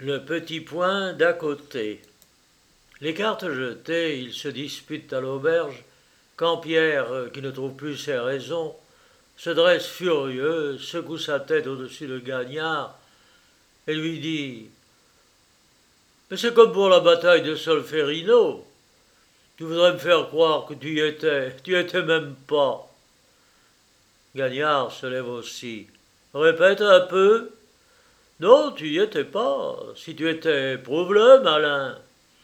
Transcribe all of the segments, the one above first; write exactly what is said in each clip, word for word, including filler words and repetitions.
Le petit point d'à côté. Les cartes jetées, ils se disputent à l'auberge, quand Pierre, qui ne trouve plus ses raisons, se dresse furieux, secoue sa tête au-dessus de Gagnard et lui dit « Mais c'est comme pour la bataille de Solferino. Tu voudrais me faire croire que tu y étais, tu y étais même pas. » Gagnard se lève aussi. « Répète un peu. » « Non, tu y étais pas. Si tu étais, prouve-le, malin. »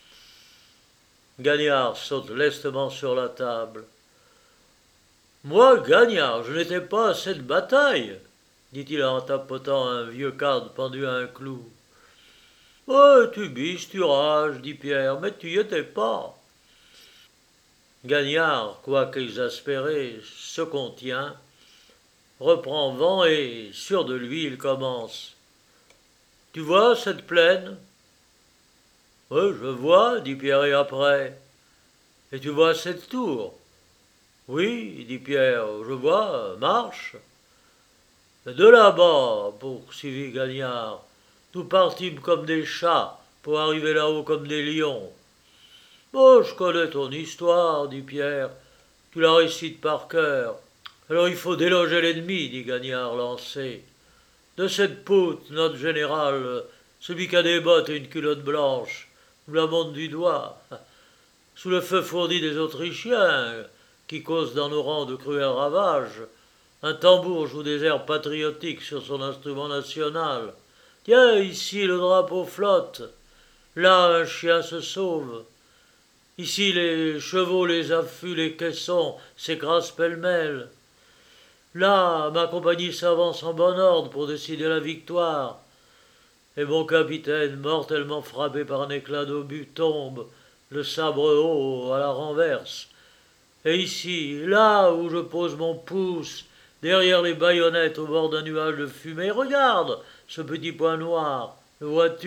Gagnard saute lestement sur la table. « Moi, Gagnard, je n'étais pas à cette bataille, dit-il en tapotant un vieux cadre pendu à un clou. « Oh, tu biches, tu rages, dit Pierre, mais tu y étais pas. » Gagnard, quoique exaspéré, se contient, reprend vent et, sûr de lui, il commence. « Tu vois cette plaine ?»« Oui, je vois, dit Pierre, et après. »« Et tu vois cette tour ?»« Oui, dit Pierre, je vois, marche. » De là-bas, poursuivit Gagnard, nous partîmes comme des chats pour arriver là-haut comme des lions. Oh, je connais ton histoire, dit Pierre, tu la récites par cœur. Alors il faut déloger l'ennemi, dit Gagnard lancé. De cette poutre, notre général, celui qui a des bottes et une culotte blanche, nous la monte du doigt. Sous le feu fourni des Autrichiens, qui causent dans nos rangs de cruels ravages, un tambour joue des airs patriotiques sur son instrument national. Tiens, ici le drapeau flotte. Là, un chien se sauve. Ici, les chevaux, les affûts, les caissons s'écrasent pêle-mêle. Là, ma compagnie s'avance en bon ordre pour décider la victoire. Et mon capitaine, mortellement frappé par un éclat d'obus, tombe, le sabre haut à la renverse. Et ici, là où je pose mon pouce, derrière les baïonnettes au bord d'un nuage de fumée, regarde ce petit point noir, le vois-tu ?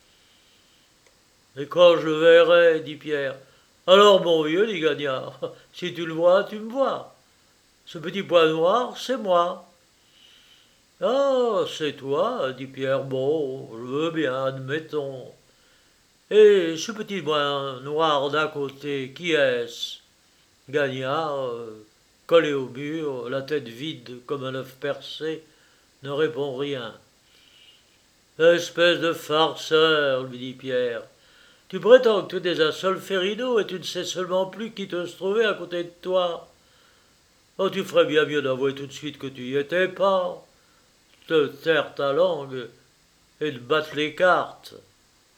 Et quand je le verrai, dit Pierre. Alors, mon vieux, dit Gagnard, si tu le vois, tu me vois. Ce petit point noir, c'est moi. Ah, c'est toi, dit Pierre. Bon, je veux bien, admettons. Et ce petit point noir d'à côté, qui est-ce ? Gagnard, euh, collé au mur, la tête vide comme un œuf percé, ne répond rien. Espèce de farceur, lui dit Pierre. Tu prétends que tu es un Solferino et tu ne sais seulement plus qui te se trouvait à côté de toi. Oh, tu ferais bien mieux d'avouer tout de suite que tu y étais pas, de te taire ta langue et de battre les cartes.